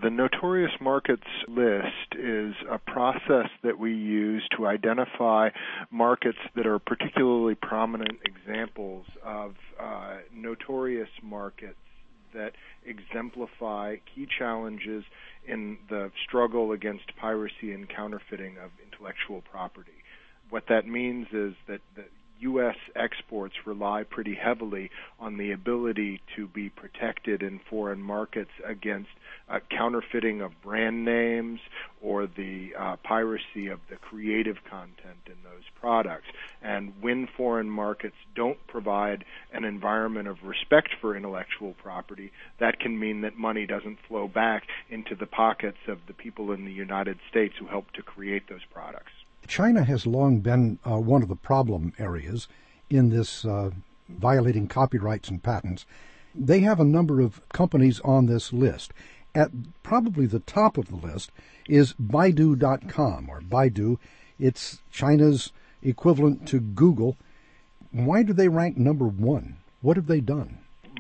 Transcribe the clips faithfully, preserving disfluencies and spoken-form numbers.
The Notorious Markets list is a process that we use to identify markets that are particularly prominent examples of uh, notorious markets that exemplify key challenges in the struggle against piracy and counterfeiting of intellectual property. What that means is that the U S exports rely pretty heavily on the ability to be protected in foreign markets against uh, counterfeiting of brand names or the uh, piracy of the creative content in those products. And when foreign markets don't provide an environment of respect for intellectual property, that can mean that money doesn't flow back into the pockets of the people in the United States who helped to create those products. China has long been uh, one of the problem areas in this uh, violating copyrights and patents. They have a number of companies on this list. At probably the top of the list is Baidu dot com, or Baidu. It's China's equivalent to Google. Why do they rank number one? What have they done?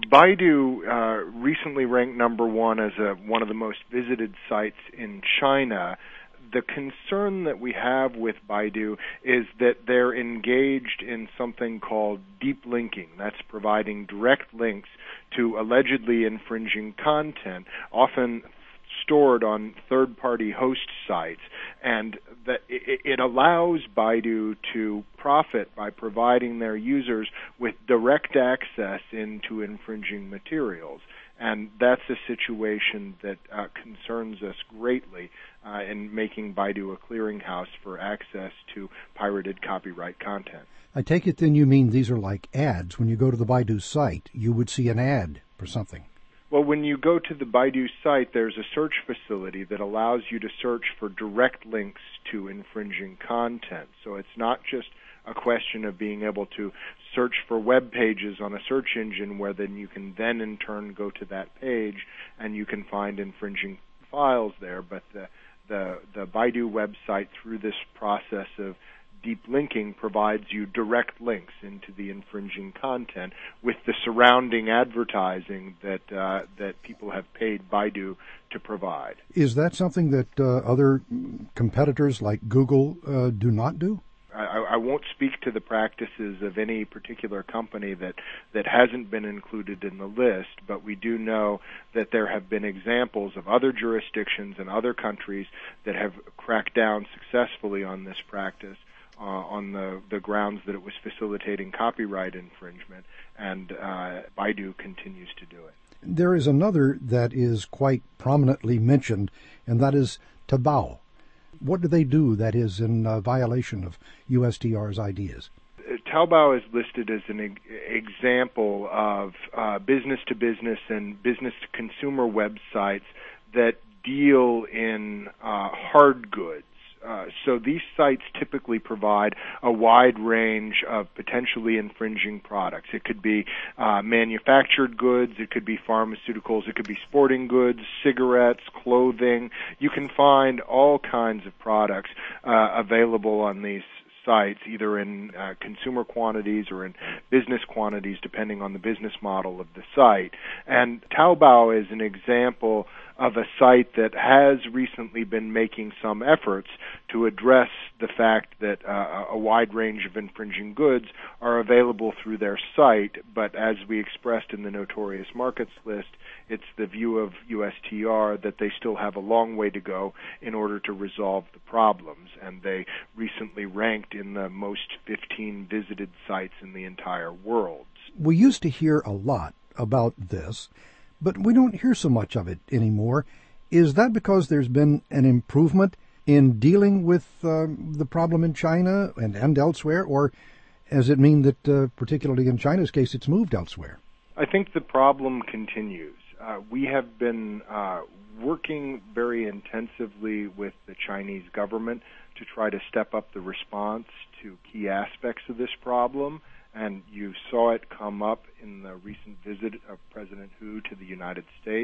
Baidu uh, recently ranked number one as a, one of the most visited sites in China. The concern that we have with Baidu is that they're engaged in something called deep linking. That's providing direct links to allegedly infringing content, often stored on third-party host sites, and that it allows Baidu to profit by providing their users with direct access into infringing materials. And that's a situation that uh, concerns us greatly uh, in making Baidu a clearinghouse for access to pirated copyright content. I take it then you mean these are like ads. When you go to the Baidu site, you would see an ad for something. Well, when you go to the Baidu site, there's a search facility that allows you to search for direct links to infringing content. So it's not just a question of being able to search for web pages on a search engine where then you can then in turn go to that page and you can find infringing files there. But the the, the Baidu website, through this process of deep linking, provides you direct links into the infringing content with the surrounding advertising that uh, that people have paid Baidu to provide. Is that something that uh, other competitors like Google uh, do not do? I, I won't speak to the practices of any particular company that, that hasn't been included in the list, but we do know that there have been examples of other jurisdictions and other countries that have cracked down successfully on this practice uh, on the, the grounds that it was facilitating copyright infringement, and uh, Baidu continues to do it. There is another that is quite prominently mentioned, and that is Taobao. What do they do that is in uh, violation of U S T R's ideas? Taobao is listed as an e- example of uh, business-to-business and business-to-consumer websites that deal in uh, hard goods. Uh, so these sites typically provide a wide range of potentially infringing products. It could be uh, manufactured goods, it could be pharmaceuticals, it could be sporting goods, cigarettes, clothing. You can find all kinds of products uh, available on these sites, either in uh, consumer quantities or in business quantities, depending on the business model of the site. And Taobao is an example of a site that has recently been making some efforts to address the fact that uh, a wide range of infringing goods are available through their site, but as we expressed in the Notorious Markets list, it's the view of U S T R that they still have a long way to go in order to resolve the problems, and they recently ranked in the most fifteen visited sites in the entire world. We used to hear a lot about this, but we don't hear so much of it anymore. Is that because there's been an improvement in dealing with uh, the problem in China and, and elsewhere, or does it mean that, uh, particularly in China's case, it's moved elsewhere? I think the problem continues. Uh, we have been uh, working very intensively with the Chinese government to try to step up the response to key aspects of this problem, and you saw it come up in the recent visit of President Hu to the United States.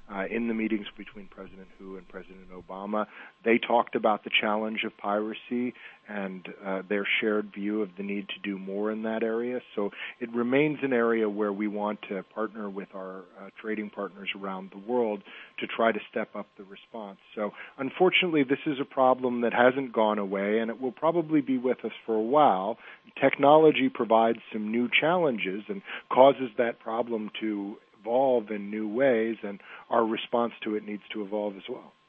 uh, in the meetings between President Hu and President Obama. They talked about the challenge of piracy and uh, their shared view of the need to do more in that area. So it remains an area where we want to partner with our uh, trading partners around the world to try to step up the response. So unfortunately, this is a problem that hasn't gone away, and it will probably be with us for a while. Technology provides some new challenges and causes that problem to evolve in new ways, and our response to it needs to evolve as well.